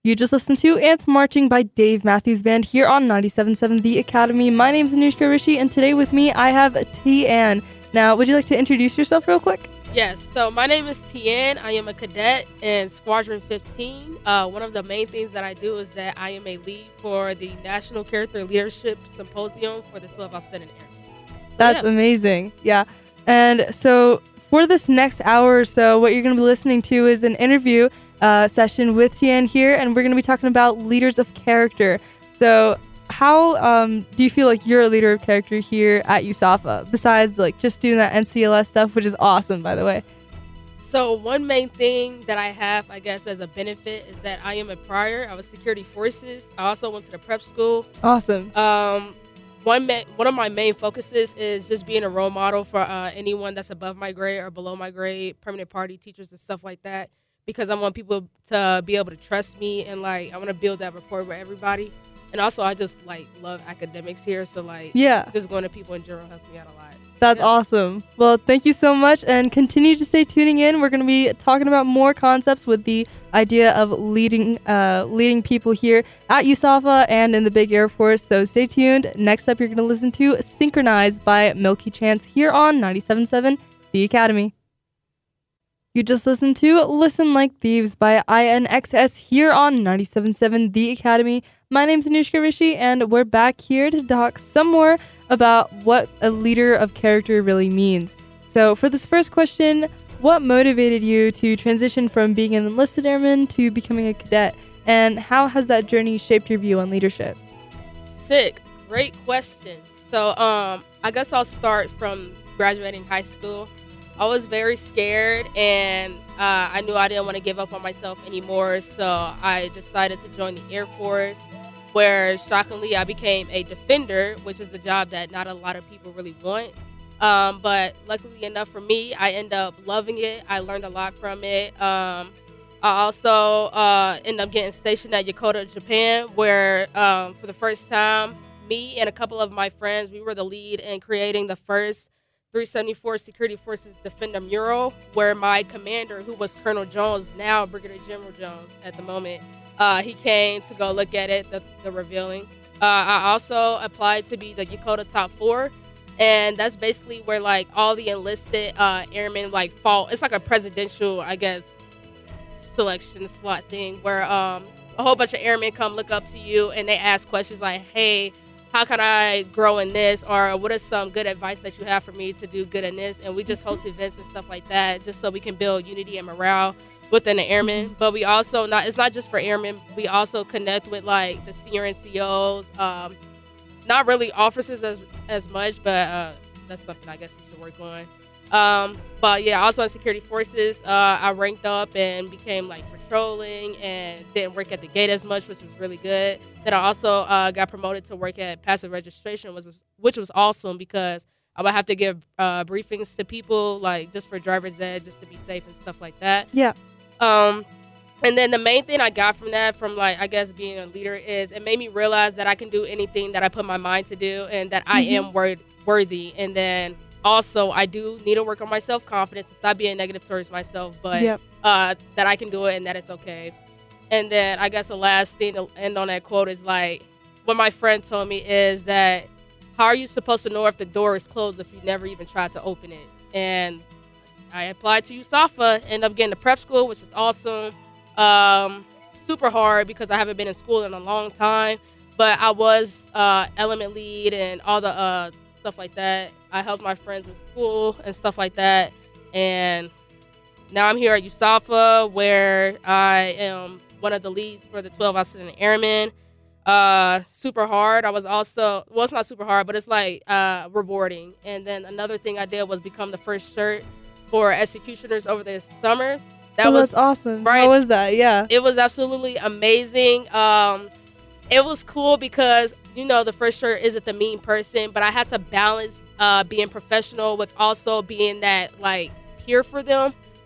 You just listened to Ants Marching by Dave Matthews Band here on 97.7 The Academy. My name is Anushka Rishi, and today with me I have Tian. Now, would you like to introduce yourself real quick? Yes, so my name is Tian. I am a cadet in Squadron 15. One of the main things that I do is that I am a lead for the National Character Leadership Symposium for the 12 Outstanding Airmen. That's amazing. Yeah. And so for this next hour or so, what you're going to be listening to is an interview session with Tian here, and we're going to be talking about leaders of character. So how do you feel like you're a leader of character here at USAFA, besides like just doing that NCLS stuff, which is awesome, by the way? So one main thing that I have, I guess, as a benefit is that I am a prior. I was security forces. I also went to the prep school. Awesome. One of my main focuses is just being a role model for anyone that's above my grade or below my grade, permanent party teachers and stuff like that, because I want people to be able to trust me, and like I want to build that rapport with everybody. And also I just like love academics here, so like just going to people in general helps me out a lot. That's awesome. Well, thank you so much, and continue to stay tuning in. We're going to be talking about more concepts with the idea of leading people here at USAFA and in the big Air Force. So stay tuned. Next up, you're going to listen to Synchronized by Milky Chance here on 97.7 The Academy. You just listened to Listen Like Thieves by INXS here on 97.7 The Academy. My name's Anushka Rishi, and we're back here to talk some more about what a leader of character really means. So for this first question, what motivated you to transition from being an enlisted airman to becoming a cadet, and how has that journey shaped your view on leadership? Sick. Great question. So I guess I'll start from graduating high school. I was very scared, and I knew I didn't want to give up on myself anymore, so I decided to join the Air Force, where shockingly I became a defender, which is a job that not a lot of people really want. But luckily enough for me, I ended up loving it. I learned a lot from it. I also ended up getting stationed at Yokota, Japan, where for the first time, me and a couple of my friends, we were the lead in creating the first 374 Security Forces Defender mural, where my commander, who was Colonel Jones, now Brigadier General Jones at the moment, he came to go look at it, the revealing. I also applied to be the Yokota Top 4, and that's basically where like all the enlisted airmen like fall. It's like a presidential, I guess, selection slot thing where a whole bunch of airmen come look up to you and they ask questions like, hey, how can I grow in this? Or what is some good advice that you have for me to do good in this? And we just host events and stuff like that, just so we can build unity and morale within the airmen. But we also, it's not just for airmen, we also connect with like the senior NCOs, not really officers as much, but that's something I guess we should work on. But yeah, also in security forces, I ranked up and became like patrolling and didn't work at the gate as much, which was really good. Then I also got promoted to work at passive registration, which was awesome because I would have to give briefings to people like just for driver's ed, just to be safe and stuff like that. Yeah. And then the main thing I got from that, from like, I guess being a leader, is it made me realize that I can do anything that I put my mind to do, and that I am worthy. And then also, I do need to work on my self-confidence and stop being negative towards myself, but that I can do it and that it's okay. And then I guess the last thing to end on that quote is like, what my friend told me is that, how are you supposed to know if the door is closed if you never even tried to open it? And I applied to USAFA, ended up getting to prep school, which was awesome. Super hard because I haven't been in school in a long time, but I was element lead and all the stuff like that. I helped my friends with school and stuff like that, and now I'm here at USAFA, where I am one of the leads for the 12 Outstanding Airmen. Super hard. I was also, well, it's not super hard, but it's like rewarding. And then another thing I did was become the first shirt for executioners over this summer. That's awesome. Right? How was that? Yeah. It was absolutely amazing. It was cool because, you know, the first shirt isn't the mean person, but I had to balance being professional with also being that, like, peer for them.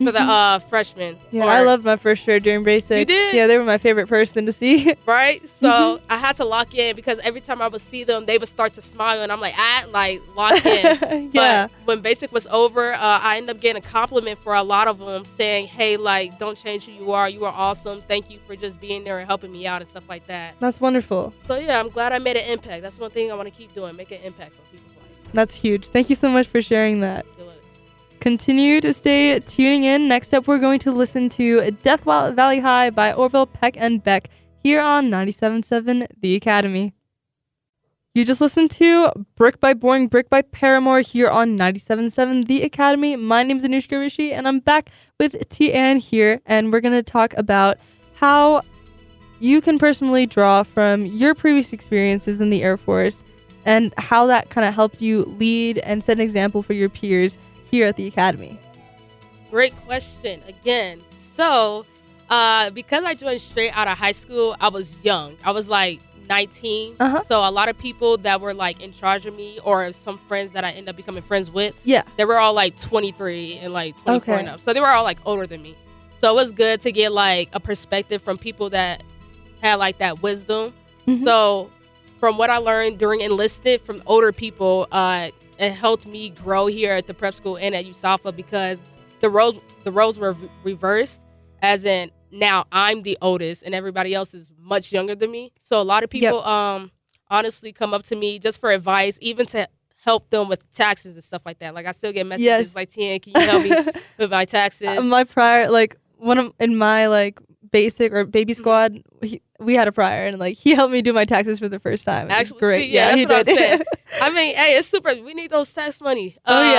for the freshmen. Yeah, I loved my first shirt during basic. You did? Yeah, they were my favorite person to see. Right? So I had to lock in because every time I would see them, they would start to smile, and I'm like, lock in. Yeah. But when basic was over, I ended up getting a compliment for a lot of them saying, hey, like, don't change who you are. You are awesome. Thank you for just being there and helping me out and stuff like that. That's wonderful. So, yeah, I'm glad I made an impact. That's one thing I want to keep doing, making impacts on people's lives. That's huge. Thank you so much for sharing that. Good looks. Continue to stay tuning in. Next up, we're going to listen to Death Valley High by Orville Peck and Beck here on 97.7 The Academy. You just listened to Brick by Boring Brick by Paramore here on 97.7 The Academy. My name is Anushka Rishi, and I'm back with Tian here, and we're going to talk about how you can personally draw from your previous experiences in the Air Force and how that kind of helped you lead and set an example for your peers here at the Academy. Great question again. So, because I joined straight out of high school, I was young. I was like 19. So a lot of people that were like in charge of me, or some friends that I ended up becoming friends with, they were all like 23 and like 24 and up. So they were all like older than me. So it was good to get like a perspective from people that had like that wisdom. So from what I learned during enlisted from older people, it helped me grow here at the prep school and at USAFA because the roles were reversed, as in now I'm the oldest and everybody else is much younger than me. So a lot of people honestly come up to me just for advice, even to help them with taxes and stuff like that. Like I still get messages like, Tian, can you help me with my taxes? My prior, like in my like basic or baby squad, we had a prior, and like he helped me do my taxes for the first time. It was great. See, that's what I'm saying. I mean, hey, it's super. We need those tax money.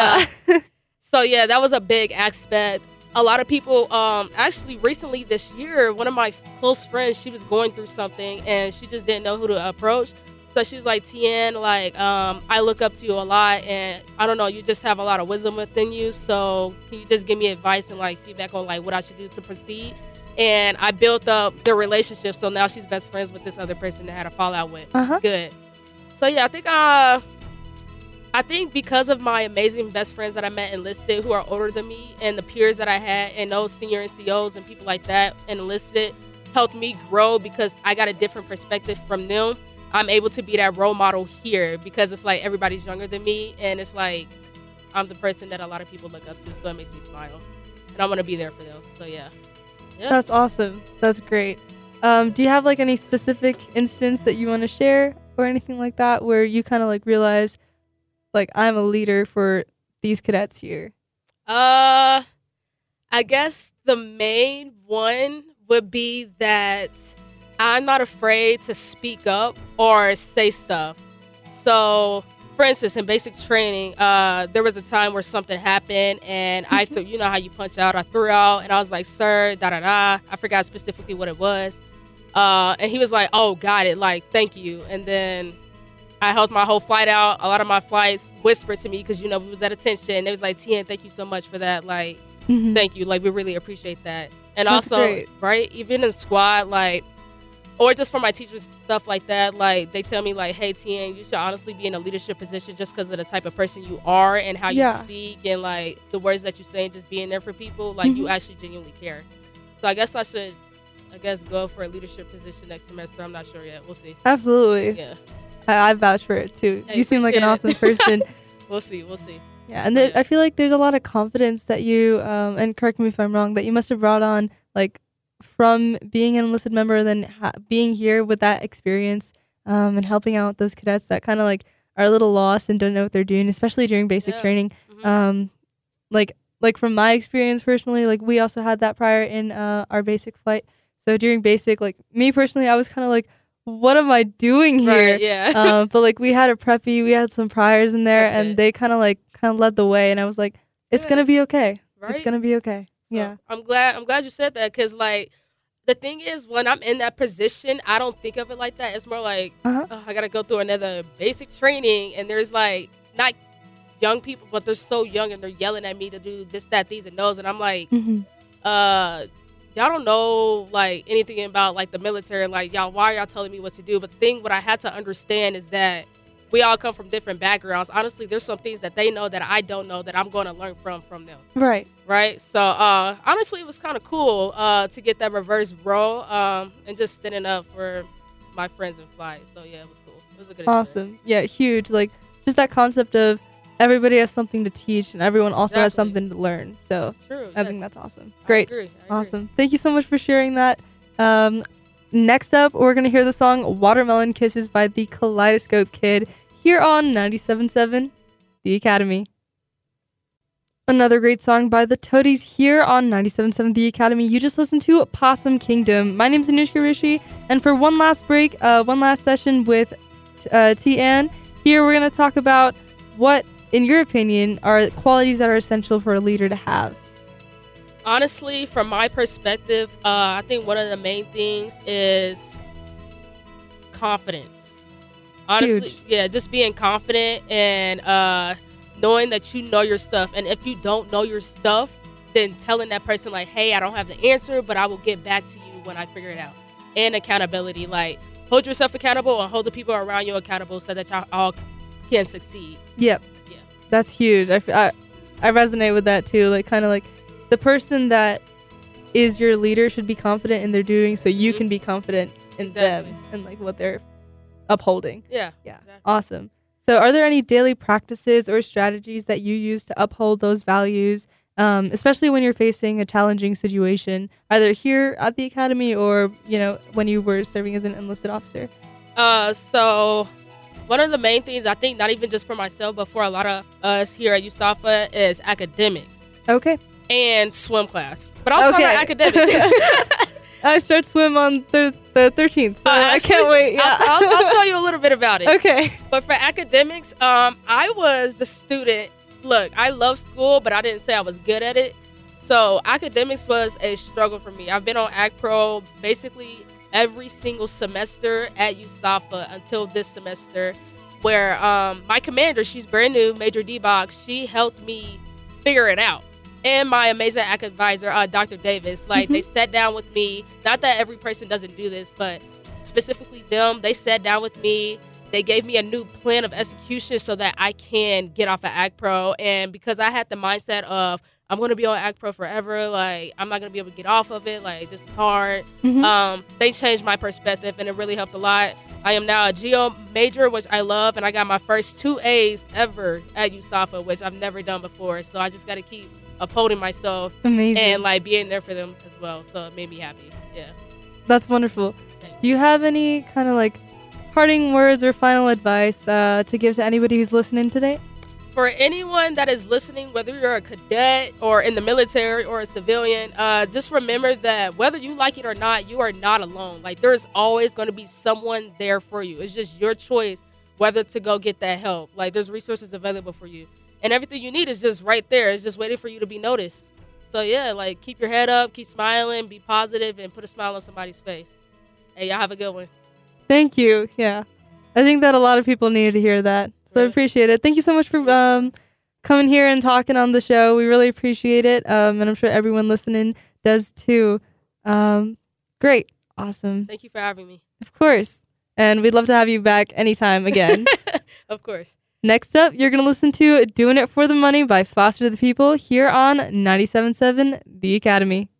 So yeah, that was a big aspect. A lot of people, actually recently this year, one of my close friends, she was going through something and she just didn't know who to approach. So she was like, Tian, like, I look up to you a lot, and I don't know, you just have a lot of wisdom within you. So can you just give me advice and like feedback on like what I should do to proceed? And I built up the relationship. So now she's best friends with this other person that had a fallout with. Good. So yeah, I think because of my amazing best friends that I met enlisted who are older than me, and the peers that I had, and those senior NCOs and people like that enlisted helped me grow because I got a different perspective from them. I'm able to be that role model here because it's like everybody's younger than me, and it's like I'm the person that a lot of people look up to, so it makes me smile. And I want to be there for them. So yeah. That's awesome. That's great. Do you have like any specific instance that you want to share or anything like that where you kind of like realize like I'm a leader for these cadets here? I guess the main one would be that I'm not afraid to speak up or say stuff. So, for instance, in basic training, there was a time where something happened and I threw, you know how you punch out, I threw out and I was like, sir, da-da-da. I forgot specifically what it was. And he was like, oh, got it. Like, thank you. And then I held my whole flight out. A lot of my flights whispered to me because, you know, we was at attention. They was like, Tian, thank you so much for that. Like, thank you. Like, we really appreciate that. And That's also, great. Right, even in squad, like, or just for my teachers, stuff like that, like, they tell me, like, hey, Tian, you should honestly be in a leadership position just because of the type of person you are and how you speak and, like, the words that you say and just being there for people. Like, you actually genuinely care. So I guess I should, go for a leadership position next semester. I'm not sure yet. We'll see. Absolutely. Yeah. I vouch for it, too. Hey, you seem like an awesome person. We'll see. Yeah, and I feel like there's a lot of confidence that you, and correct me if I'm wrong, that you must have brought on, like, from being an enlisted member, then being here with that experience, and helping out those cadets that kind of like are a little lost and don't know what they're doing, especially during basic training. Like from my experience personally, like we also had that prior in our basic flight. So during basic, like me personally, I was kind of like, what am I doing here? Right, yeah. But like we had a preppy, we had some priors in there, and they kind of led the way, and I was like, it's gonna be okay. Right? It's gonna be okay. So yeah. I'm glad you said that, because like the thing is, when I'm in that position, I don't think of it like that. It's more like, oh, I gotta go through another basic training, and there's like not young people, but they're so young and they're yelling at me to do this, that, these, and those, and I'm like, y'all don't know like anything about like the military, like y'all, why are y'all telling me what to do? But the thing, what I had to understand is that we all come from different backgrounds. Honestly, there's some things that they know that I don't know that I'm going to learn from them. Right. Right. So honestly, it was kind of cool to get that reverse role and just standing up for my friends in flight. So yeah, it was cool. It was a good experience. Awesome. Yeah, huge. Like just that concept of everybody has something to teach and everyone also has something to learn. So true. I think that's awesome. Great. I agree. Awesome. Thank you so much for sharing that. Next up, we're going to hear the song Watermelon Kisses by the Kaleidoscope Kid here on 97.7 The Academy. Another great song by the Toadies here on 97.7 The Academy. You just listened to Possum Kingdom. My name's Anushka Rishi, and for one last break, one last session with T-Ann, here we're going to talk about what, in your opinion, are qualities that are essential for a leader to have. Honestly, from my perspective, I think one of the main things is confidence. Honestly, Huge. Yeah, just being confident and knowing that you know your stuff. And if you don't know your stuff, then telling that person like, hey, I don't have the answer, but I will get back to you when I figure it out. And accountability, like hold yourself accountable and hold the people around you accountable so that y'all all can succeed. Yep. Yeah. That's huge. I resonate with that too. Like kind of like the person that is your leader should be confident in their doing so you can be confident in them and like what they're upholding. Yeah. Exactly. Awesome. So are there any daily practices or strategies that you use to uphold those values, especially when you're facing a challenging situation, either here at the academy or, you know, when you were serving as an enlisted officer? So one of the main things, I think, not even just for myself, but for a lot of us here at USAFA is academics. Okay. And swim class. But I'll start with academics. I start swim on the 13th, so I can't wait. Yeah. I'll tell you a little bit about it. Okay. But for academics, I was the student. Look, I love school, but I didn't say I was good at it. So academics was a struggle for me. I've been on ACPRO basically every single semester at USAFA until this semester, where my commander, she's brand new, Major D-Box, she helped me figure it out. And my amazing ACT advisor, Dr. Davis, like they sat down with me. Not that every person doesn't do this, but specifically them, they sat down with me. They gave me a new plan of execution so that I can get off of ACPRO. And because I had the mindset of, I'm going to be on ACPRO forever, like, I'm not going to be able to get off of it, like, this is hard. They changed my perspective, and it really helped a lot. I am now a Geo major, which I love, and I got my first 2 A's ever at USAFA, which I've never done before. So I just got to keep upholding myself. Amazing. And like being there for them as well. So it made me happy. Yeah. That's wonderful. Thanks. Do you have any kind of like parting words or final advice to give to anybody who's listening today? For anyone that is listening, whether you're a cadet or in the military or a civilian, just remember that whether you like it or not, you are not alone. Like there's always going to be someone there for you. It's just your choice whether to go get that help. Like there's resources available for you. And everything you need is just right there. It's just waiting for you to be noticed. So, yeah, like, keep your head up, keep smiling, be positive, and put a smile on somebody's face. Hey, y'all have a good one. Thank you. Yeah. I think that a lot of people needed to hear that. So I appreciate it. Thank you so much for coming here and talking on the show. We really appreciate it. And I'm sure everyone listening does, too. Great. Awesome. Thank you for having me. Of course. And we'd love to have you back anytime again. Of course. Next up, you're going to listen to Doing It for the Money by Foster the People here on 97.7 The Academy.